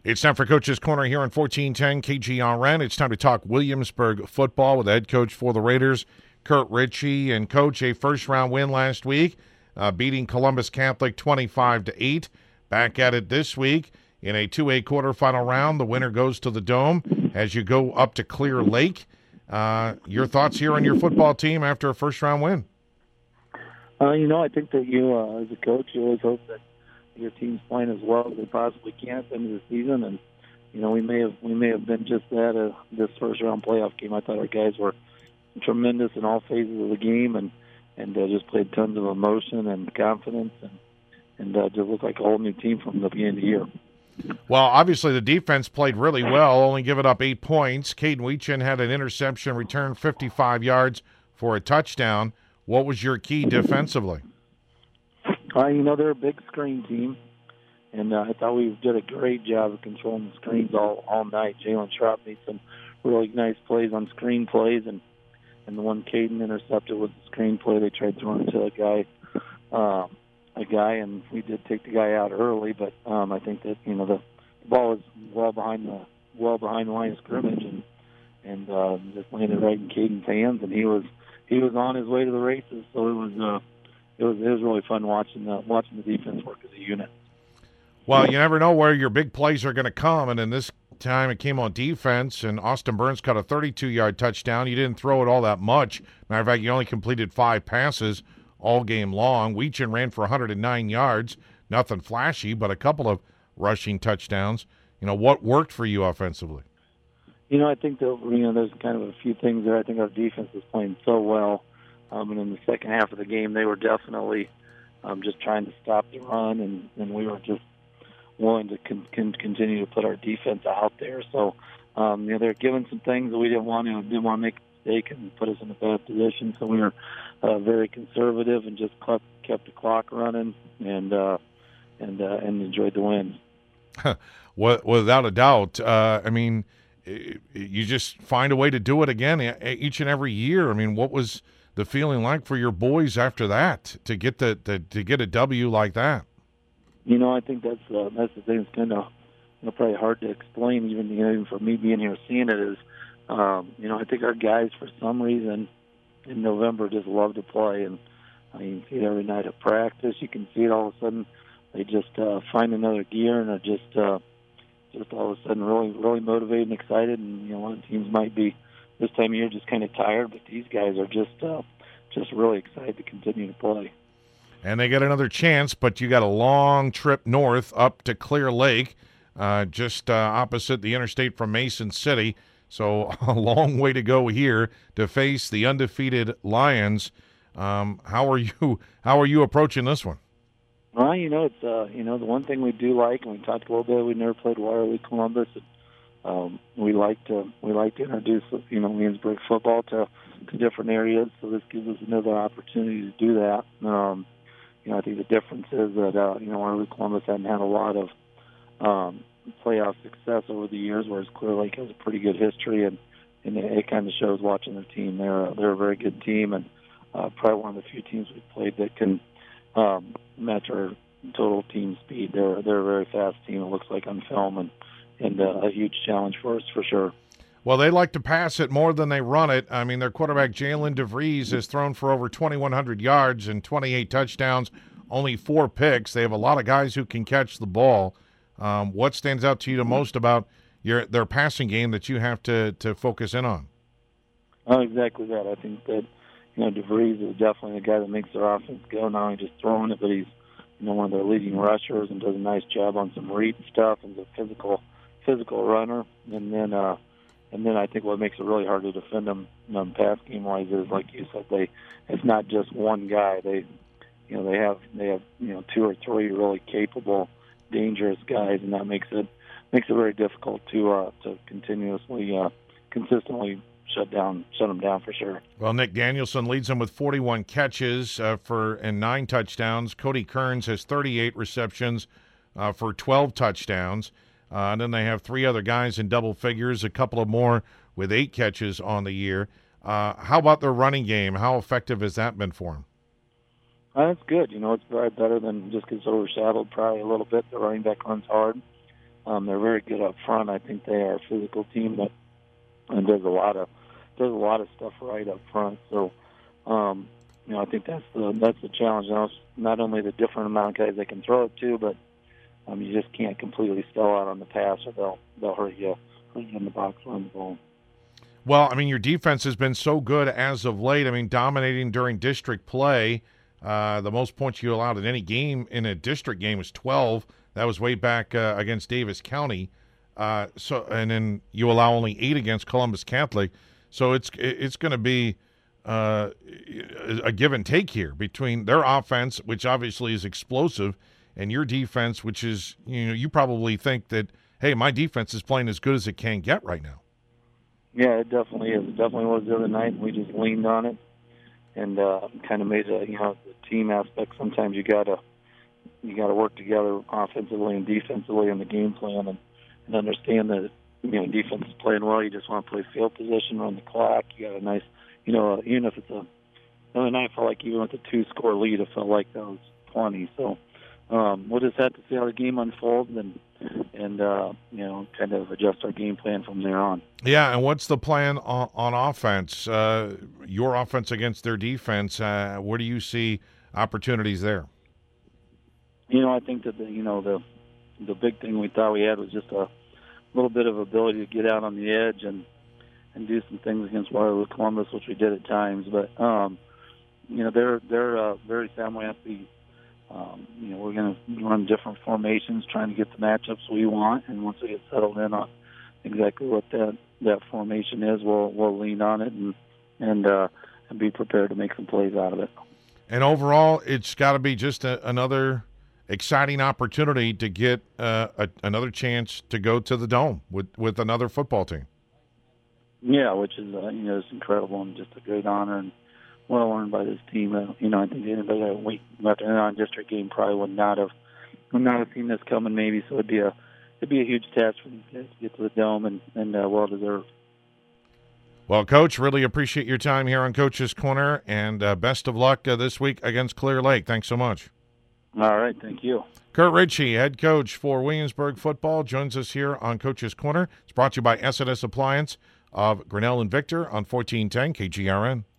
It's time for Coach's Corner here on 1410 KGRN. It's time to talk Williamsburg football with the head coach for the Raiders, Kurt Ritchie. And, Coach, a first-round win last week, beating Columbus Catholic 25-8. Back at it this week in a 2A quarterfinal round. The winner goes to the Dome as you go up to Clear Lake. Your thoughts here on your football team after a first-round win? I think that you, as a coach, you always hope that your team's playing as well as they possibly can at the end of the season, and we may have been just that this first round playoff game. I thought our guys were tremendous in all phases of the game, and just played tons of emotion and confidence, and just looked like a whole new team from the beginning of the year. Well, obviously the defense played really well, only giving up 8 points. Caden Weechin had an interception, returned 55 yards for a touchdown. What was your key defensively? They're a big screen team, and I thought we did a great job of controlling the screens all night. Jalen Schrapp made some really nice plays on screen plays, and the one Caden intercepted was the screen play. They tried throwing it to a guy, and we did take the guy out early. But I think that the ball was well behind the line of scrimmage, and just landed right in Caden's hands, and he was on his way to the races. So it was really fun watching the defense work as a unit. Well, you never know where your big plays are going to come, and in this time it came on defense, and Austin Burns caught a 32-yard touchdown. You didn't throw it all that much. Matter of fact, you only completed 5 passes all game long. Weechin ran for 109 yards. Nothing flashy, but a couple of rushing touchdowns. What worked for you offensively? I think that there's kind of a few things there. I think our defense was playing so well. And in the second half of the game, they were definitely just trying to stop the run, and we were just willing to continue to put our defense out there. So, they're giving some things that we didn't want to make a mistake and put us in a bad position. So we were very conservative and just kept the clock running and enjoyed the win. Without a doubt. You just find a way to do it again each and every year. What was the feeling like for your boys after that to get a W like that? I think that's the thing. It's kind of probably hard to explain, even for me being here seeing it. Is I think our guys for some reason in November just love to play, and you can see it every night at practice. You can see it all of a sudden. They just find another gear and are just all of a sudden really motivated and excited. And a lot of teams might be this time of year just kind of tired, but these guys are just really excited to continue to play. And they get another chance, but you got a long trip north up to Clear Lake, just opposite the interstate from Mason City. So a long way to go here to face the undefeated Lions. How are you approaching this one? Well, it's the one thing we do like, and we talked a little bit. We never played Waterloo Columbus. We like to introduce Williamsburg football to different areas. So this gives us another opportunity to do that. I think the difference is that Waterloo Columbus hadn't had a lot of playoff success over the years, whereas Clear Lake has a pretty good history, and it kind of shows watching their team. They're a very good team, and probably one of the few teams we've played that can match our total team speed. They're a very fast team, it looks like on film, and a huge challenge for us for sure. Well, they like to pass it more than they run it. Their quarterback, Jalen DeVries, has thrown for over 2,100 yards and 28 touchdowns, only 4 picks. They have a lot of guys who can catch the ball. What stands out to you the most about their passing game that you have to focus in on? Oh, exactly that. I think that DeVries is definitely the guy that makes their offense go. Not only just throwing it, but he's one of their leading rushers and does a nice job on some read stuff and is a physical runner. And then I think what makes it really hard to defend them pass game wise is, like you said, it's not just one guy. They have 2 or 3 really capable, dangerous guys, and that makes it very difficult to consistently shut them down for sure. Well, Nick Danielson leads them with 41 catches and 9 touchdowns. Cody Kearns has 38 receptions for 12 touchdowns. And then they have 3 other guys in double figures, a couple of more with 8 catches on the year. How about their running game? How effective has that been for them? That's good. It's probably better than just gets overshadowed probably a little bit. The running back runs hard. They're very good up front. I think they are a physical team that does a lot of stuff right up front. So, I think that's the challenge. Now, it's not only the different amount of guys they can throw it to, but you just can't completely stall out on the pass, or they'll hurt you in the box on the ball. Well, I mean, your defense has been so good as of late. I mean, dominating during district play. The most points you allowed in any game in a district game was 12. That was way back against Davis County. And then you allow only 8 against Columbus Catholic. So it's going to be a give and take here between their offense, which obviously is explosive, and your defense, which is, you probably think that, hey, my defense is playing as good as it can get right now. Yeah, it definitely is. It definitely was the other night. We just leaned on it and kind of made the team aspect. Sometimes you gotta work together offensively and defensively in the game plan, and understand that defense is playing well. You just want to play field position, run the clock. You got a nice, even if it's the other night, I felt like even with a 2-score lead, it felt like that was plenty. So we'll just have to see how the game unfolds and kind of adjust our game plan from there on. Yeah, and what's the plan on offense? Your offense against their defense. Where do you see opportunities there? I think that the big thing we thought we had was just a little bit of ability to get out on the edge and do some things against Waterloo Columbus, which we did at times. But they're very family-happy. We're going to run different formations, trying to get the matchups we want, and once we get settled in on exactly what that formation is, we'll lean on it and be prepared to make some plays out of it. And overall, it's got to be just another exciting opportunity to get another chance to go to the Dome with another football team. Yeah, which is it's incredible and just a great honor and well earned by this team. I think anybody that week left in a non-district game probably would not have seen this coming. Maybe so. It'd be a huge task for these guys to get to the Dome and well deserved. Well, Coach, really appreciate your time here on Coach's Corner, and best of luck this week against Clear Lake. Thanks so much. All right, thank you. Kurt Ritchie, head coach for Williamsburg football, joins us here on Coach's Corner. It's brought to you by S&S Appliance of Grinnell and Victor on 1410 KGRN.